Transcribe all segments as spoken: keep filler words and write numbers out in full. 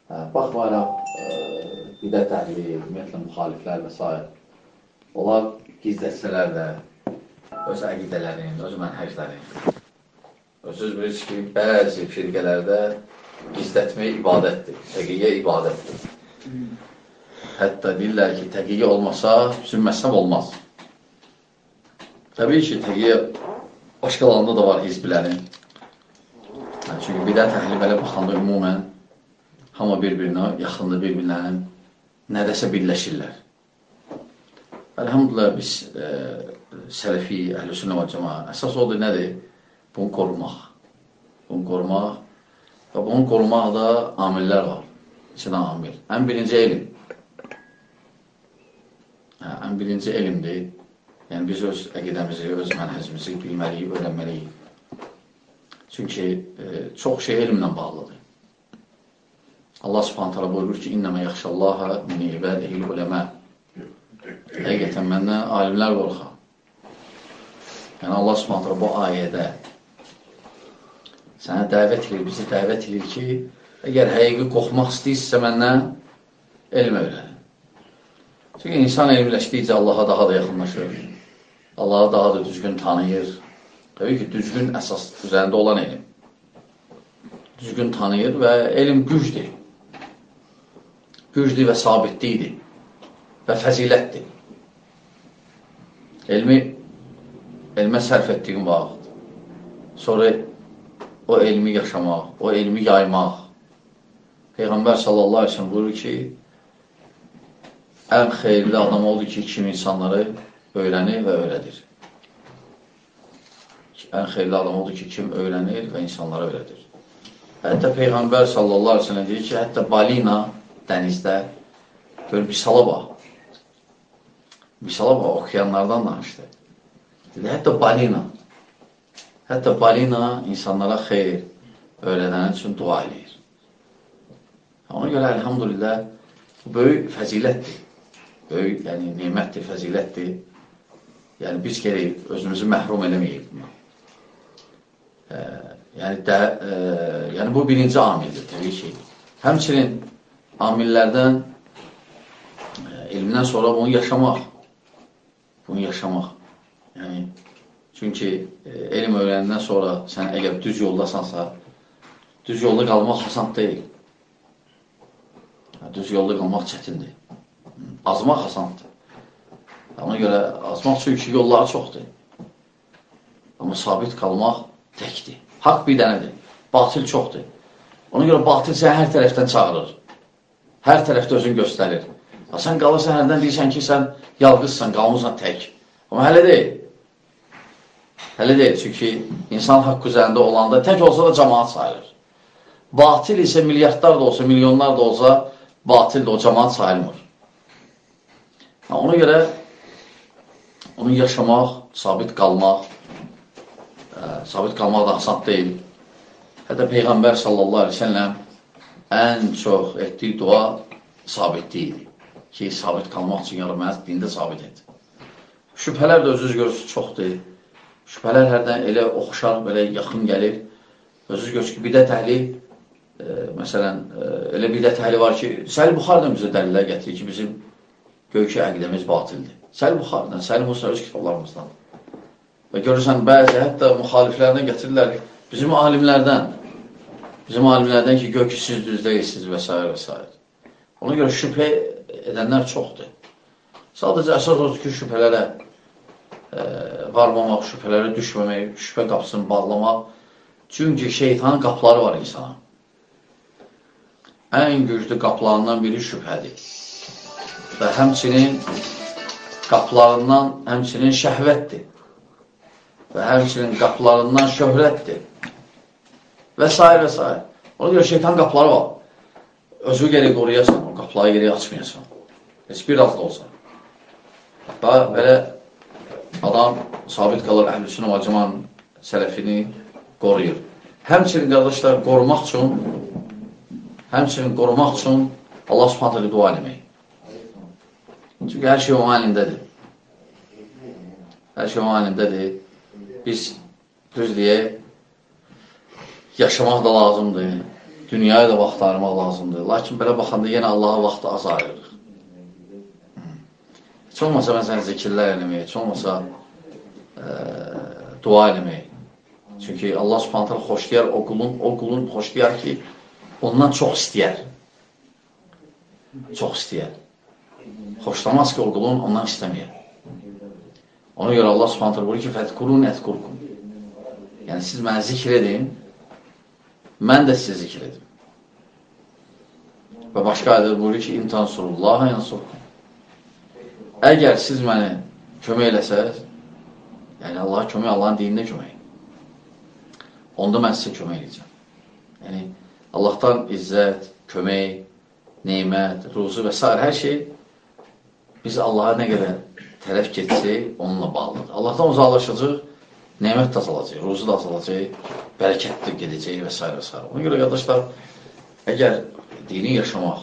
Baxmayaraq, bidət əhli, ümumiyyətlə müxaliflər və s. Onlar gizlətsələr də öz əqidələrin, öz mənhəclərin. Özünüz bilirsiniz ki, bəzi firqələrdə gizlətmək ibadətdir, təqiyyə ibadətdir. Hətta deyirlər ki, təqiyyə olmasa, bizim məzhəb olmaz. Təbii ki, təqiyyə başqalarında da var hizbilərin. Çünki bidət əhli belə baxanda ümumən hamı bir-birinə, yaxında bir-birlərinin nədəsə birləşirlər. Əlhamdülillah, biz e, sələfi, əhl-i-sünnə və cəmaə əsas odur nədir? Bunu qorumaq. Bunu qorumaq və bunu qorumaq da amillər var. İçindən amil. Ən birinci elm. Hə, ən birinci elmdir. Yəni, biz öz əqidəmizi, öz mənhəcimizi bilməliyik, öyrənməliyik. Çünki e, çox şey elmlə bağlıdır. Allah subhanət hələ buyurur ki, İnnəmə yaxşallaha min ibadihil uləmə. Həqiqətən məndən alimlər qorxar. Yəni, Allah subhanət hələ bu ayədə sənə dəvət edir, bizi dəvət edir ki, əgər həqiqi qorxmaq istəyirsə məndən elm öyrənin. Çünki insan elmləşdikcə Allaha daha da yaxınlaşır. Allahı daha da düzgün tanıyır. Təbii ki, düzgün əsas üzərində olan elm. Düzgün tanıyır və elm gücdür. Gücdür və sabitlikdir və fəzilətdir. Elmi, elmə sərf etdiyin vaxt, sonra o elmi yaşamaq, o elmi yaymaq. Peyğəmbər sallallahu aleyhi ve sellem buyurur ki, ən xeyirli adam oldu ki, kim insanları öyrənir və öyrədir. Ən xeyirli adam oldu ki, kim öyrənir və insanlara öyrədir. Hətta Peyğəmbər sallallahu aleyhi ve sellem deyir ki, hətta balina dənizdə gör, misala bax. Misala bax, okeanlardan danışdı. Dedi, hətta balina. Hətta balina insanlara xeyir öyrənən üçün dua edir. Ona görə, elhamdülillah, bu böyük fəzilətdir. Böyük, yəni, nimətdir, fəzilətdir. Yəni, biz gerək özümüzü məhrum eləməyik buna. E, yəni, də, e, yəni, bu birinci amildir, təbii ki. Həmçinin amillərdən, e, elmdən sonra bunu yaşamaq. Bunu yaşamaq. Yəni, çünki e, elm öyrənindən sonra sən əgər düz yoldasansa, düz yolda qalmaq asan deyil. Düz yolda qalmaq çətindir. Azmaq asandır. Ona görə azmaq çünki yolları çoxdur. Amma sabit qalmaq təkdir. Haqq bir dənədir. Batil çoxdur. Ona görə batil səni hər tərəfdən çağırır. Hər tərəfdə özünü göstərir. Sən qalırsan, hərdən deyirsən ki, sən yalqızsan, qalmırsan tək. Amma hələ deyil. Hələ deyil. Çünki insan haqq üzərində olanda tək olsa da cəmaat sayılır. Batil isə milyardlar da olsa, milyonlar da olsa, batil də o cəmaat sayılmır. Ona görə onu yaşamaq, sabit qalmaq, ə, sabit qalmaq da asan deyil. Hətta Peyğəmbər sallallahu aleyhi ve sellem ən çox etdiyi dua sabitliyidir. Ki, sabit qalmaq üçün yarım məhz dində sabit et. Şübhələr də özünüz görürsünüz çoxdur. Şübhələr hərdən elə oxşar, belə yaxın gəlir. Özünüz görürsünüz ki, bidət əhli, e, məsələn, e, elə bidət əhli var ki, Səhih Buxarıdan bizə dəlillər gətirir ki, bizim göyki əqidəmiz batildir. Səhih Buxarıdan, Səhih Musa öz kitablarımızdan. Və görürsən, bəzi hətta müxaliflərdən gətirirlər, bizim alimlərdən, bizim alimlərdən ki, gör ki, siz düz deyirsiniz və s. və s. Ona görə şübhə edənlər çoxdur. Sadəcə əsas odur ki, şübhələrə e, varmamaq, şübhələrə düşməmək, şübhə qapısını bağlamaq. Çünki şeytanın qapıları var insana. Ən güclü qapılarından biri şübhədir. Və həmçinin qapılarından həmçinin şəhvətdir. Və həmçinin qapılarından şöhrətdir. Və s. və s. Ona görə şeytan qapıları var. Özü gerək qoruyasan, o qapıları gerək açmayasan. Heç bir az da olsa. Və belə adam sabit qalır, əhl-i-sünnə və cəmaənin sələfini qoruyur. Həmçinin qardaşlar, qorumaq üçün həmçinin qorumaq üçün Allah subhanətlə dua eləmək. Çünki hər şey onun əlindədir. Hər şey onun əlindədir. Biz düz deyək, yaşamaq da lazımdır. dünyaya da vaxt ayırmaq lazımdır. Lakin belə baxanda yenə Allaha vaxtı az ayırırıq. Heç olmasa məsələn zikirlər eləmək, heç olmasa e, dua eləmək. Çünki Allah Subhanahu taala xoşlayar o qulun, o qulun xoşlayar ki, ondan çox istəyər. Çox istəyər. Xoşlamaz ki, o qulun ondan istəməyər. Ona görə Allah Subhanahu taala buyurur ki, "Fəzkurun əzkurkum." Yəni siz mənə zikr edin, mən də sizə zikr edim. Və başqa ayədə buyurur ki, "İn tansurullaha yansurkum." Əgər siz məni kömək eləsəz, yəni Allaha kömək, Allahın dinində kömək, onda mən sizə kömək edəcəm. Yəni, Allahdan izzət, kömək, neymət, ruzu və s. hər şey biz Allaha nə qədər tərəf geçsək, onunla bağlıdır. Allahdan uzaqlaşacaq, neymət də azalacaq, ruzu da azalacaq, bərəkətdir gedəcək və s. və s. Ona görə, qardaşlar, əgər dini yaşamaq,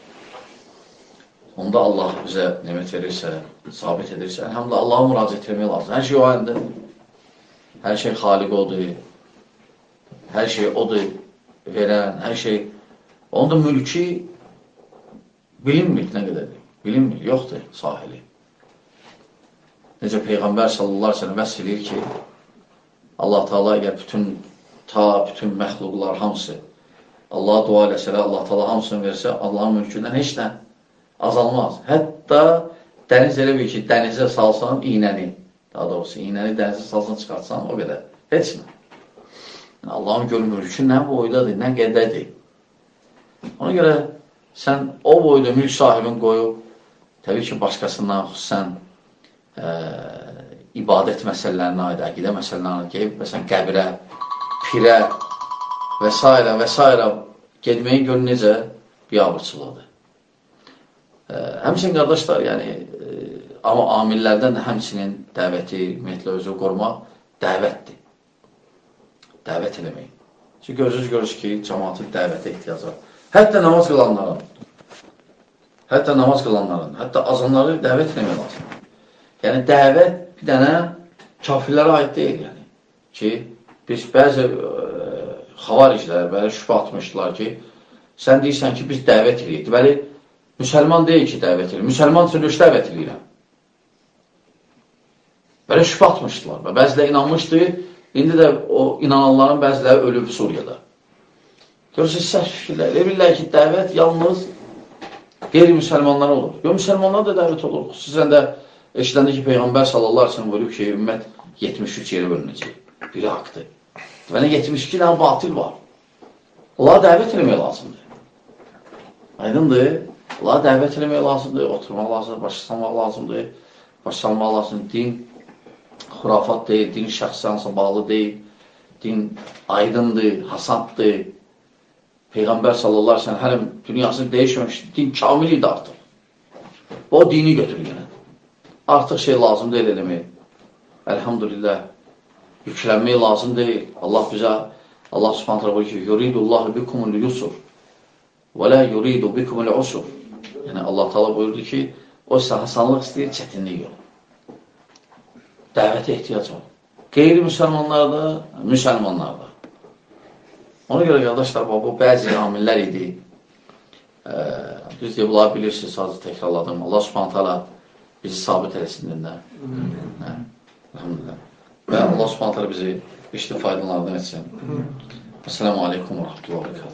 onda Allah bizə neymət verirsə, sabit edirsə, əlhamdülillah, Allaha müraciət etmək lazım. Hər şey o əlində, hər şey xaliq odur, hər şey odur verən, hər şey, onun da mülki bilinmir nə qədərdir, bilinmir, yoxdur sahili. Necə Peyğəmbər sallallahu aleyhi ve sellem vəsf edir ki, Allah Teala əgər bütün, ta bütün məxluqlar hamısı Allaha dua eləsələr, Allah Teala hamısını versə, Allahın mülkündən heç nə azalmaz. Hətta dəniz elə bir ki, dənizə salsan iynəni, daha doğrusu iynəni dənizə salsan çıxartsan, o qədər, heç nə. Allahın gör mülkü nə boydadır, nə qədədir. Ona görə sən o boyda mülk sahibin qoyub, təbii ki, başqasından xüsusən e, ibadət məsələlərinə aid, əqidə məsələlərinə aid, məsələn, qəbirə, pirə və s. və s. gedməyin gör necə biabırçılıqdır. E, həmçinin, qardaşlar, yəni, e, amma amillərdən də həmçinin dəvəti, ümumiyyətlə, özü qorumaq dəvətdir. Dəvət eləmək. Çünki gözünüz görür ki, cəmaatın dəvətə ehtiyac var. Hətta namaz qılanların, hətta namaz qılanların, hətta azanları dəvət eləmək lazım. Yəni, dəvət bir dənə kafirlərə aid deyil, yəni. Ki, biz bəzi e, xavariclər, bəli şübhə atmışdılar ki, sən deyirsən ki, biz dəvət eləyik. Deməli, müsəlman deyil ki, dəvət eləyik. Müsəlman üçün üç dəvət eləyirəm. Belə şübhə atmışdılar və bəzilə inanmışdı. İndi də o inananların bəziləri ölüb Suriyada. Görürsünüz, səhv fikirlər. Elə bilirlər ki, dəvət yalnız qeyri-müsəlmanlara olur. Yox, müsəlmanlara da dəvət olur. Xüsusən də eşidəndə ki, Peyğəmbər sallallahu aleyhi ve sellem buyurub ki, ümmət yetmiş üç yeri bölünəcək. Biri haqdır. Deməli, yetmiş iki dənə batil var. Allaha dəvət eləmək lazımdır. Aydındır. Allaha dəvət eləmək lazımdır, oturmaq lazımdır, başlamaq lazımdır, başlamaq lazımdır. Din xurafat deyil, din şəxsiyansa bağlı deyil, din aydındır, hasaddır. Peyğəmbər sallallahu aleyhi ve sellem hələm dünyasını dəyişməmişdir, din kamil idi artıq. O dini götürür yenə. Artıq şey lazım deyil eləmək. Əlhamdülillah, yüklənmək lazım deyil. Allah bizə, Allah subhanət hələ buyur ki, yuridullahu bikumul yusur və la yuridu bikumul usur. Yəni, Allah Teala buyurdu ki, o isə hasanlıq istəyir, çətinlik yox. Dəvətə ehtiyac var. Qeyri-müsəlmanlarda, müsəlmanlarda. Ona görə, qardaşlar, bu bəzi amillər idi. E, düz deyib, bunları bilirsiniz, sadəcə təkrarladım. Allah subhanət hələ bizi sabit eləsin dindən. Elhamdülillah. Və Allah subhanət hələ bizi işli faydalardan etsin. Esselamu aleykum və rəhmətullah və bərəkatuhu.